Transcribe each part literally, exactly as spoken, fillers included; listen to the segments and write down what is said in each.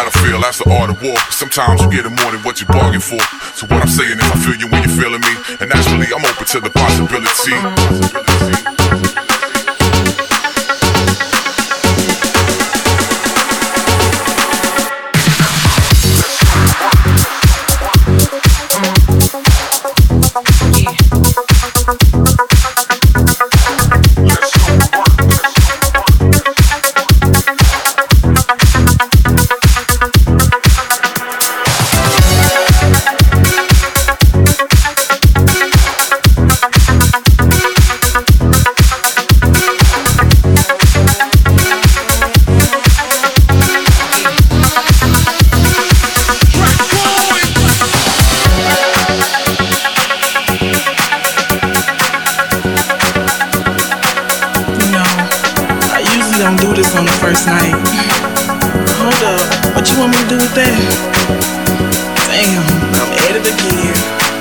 battlefield, that's the art of war. Sometimes you get more than what you bargain for. So what I'm saying is I feel you when you're feeling me, and naturally I'm open to the possibility. Don't do this on the first night. Hold up, what you want me to do with that? Damn, I'm at it again.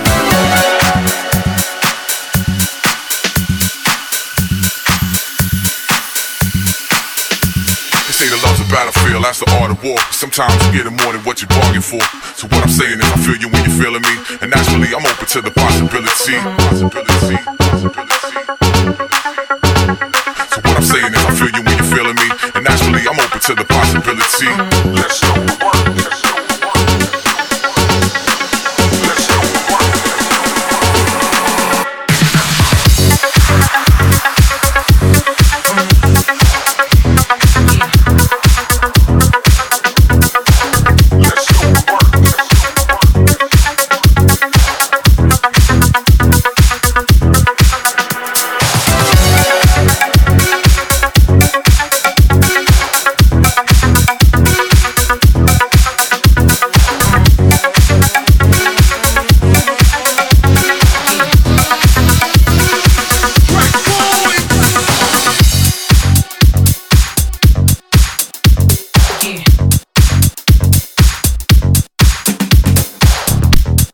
They say the love's a battlefield, that's the art of war. Sometimes you get more than what you bargain for. So what I'm saying is I feel you when you're feeling me, and naturally I'm open to the possibility. Possibility, possibility. So what I'm saying is I feel you when you're feeling me, and naturally I'm open to the possibility. Let's go to work. Let's go to work. Let's go to work. Let's go to work.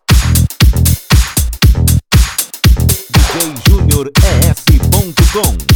D J Júnior E S ponto com